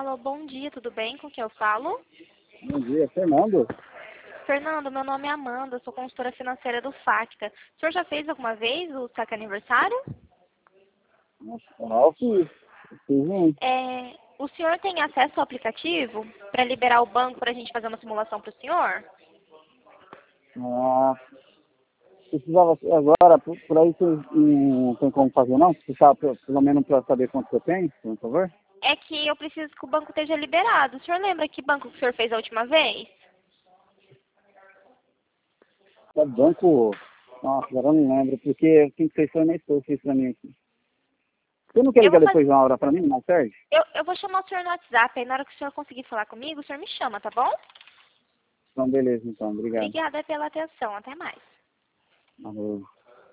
Alô, bom dia, tudo bem? Com quem eu falo? Bom dia, Fernando. Fernando, meu nome é Amanda, sou consultora financeira do Facta. O senhor já fez alguma vez o saque aniversário? Nossa, eu fiz um. O senhor tem acesso ao aplicativo para liberar o banco para a gente fazer uma simulação para o senhor? Ah, precisava agora, por aí vocês não tem como fazer não? Precisava pelo menos para saber quanto eu tenho, por favor? É que eu preciso que o banco esteja liberado. O senhor lembra que banco que o senhor fez a última vez? É banco, nossa, agora eu não lembro, porque quem fez foi minha esposa, fez pra mim aqui. Você não quer Eu ligar vou fazer, depois de uma hora pra mim, não serve? eu vou chamar o senhor no WhatsApp, aí na hora que o senhor conseguir falar comigo, o senhor me chama, tá bom? Então, beleza, então, obrigado. Obrigada pela atenção, até mais. Valeu.